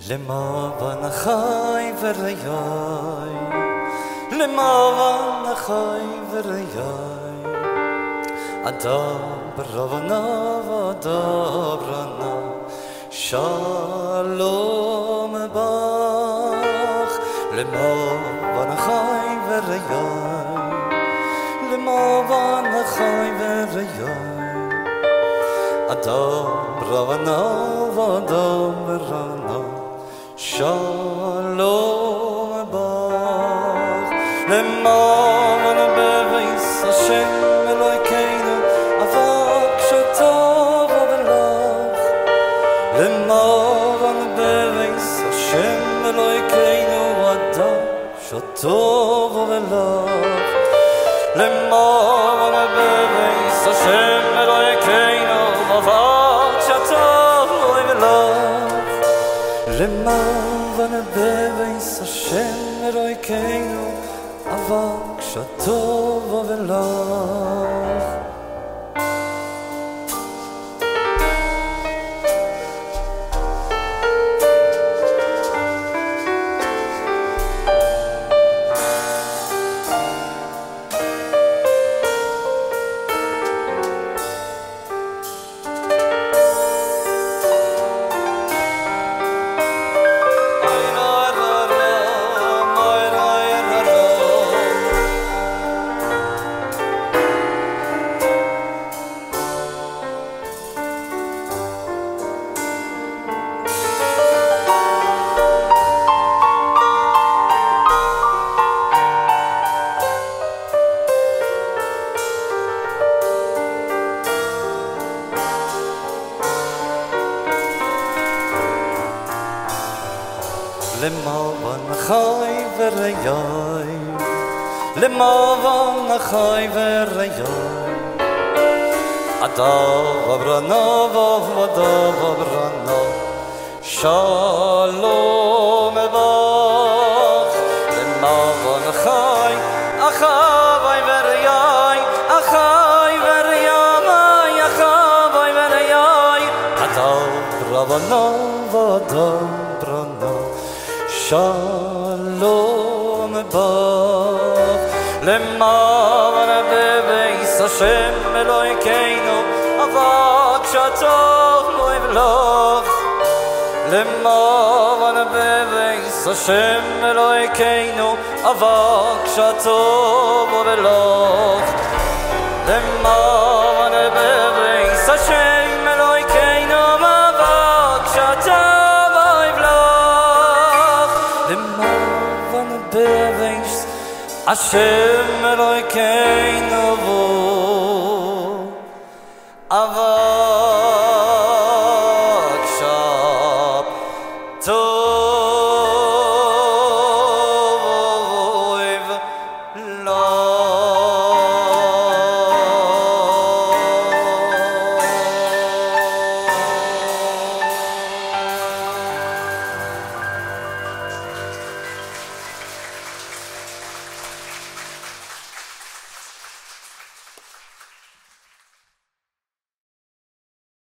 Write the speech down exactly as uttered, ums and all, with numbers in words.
למען החי וריי, למען החי וריי, אדברנה ואדברנה, שלום בך. למען החי וריי, למען החי וריי, אדברנה ואדברנה, שלום בך. למען בביס השם אלוהינו אבקשתו ולך, למען בביס השם אלוהינו אבקשתו ולך, למען בביס השם אלוהינו אבקשתו ולך, למען בביס השם אלוהינו אבקשתו ולך. למען החי וריי, למען החי וריי, אדברנה ואדברנה, שלום בך. למען החי, החי וריי, החי וריי, החי וריי, אדברנה ואדברנה, שלום בך. למען בביס השם אלוהינו אבקשתו ולך, למען בביס השם אלוהינו אבקשתו ולך, למען בביס השם אלוהינו אבקשתו בביס השם אלוהינו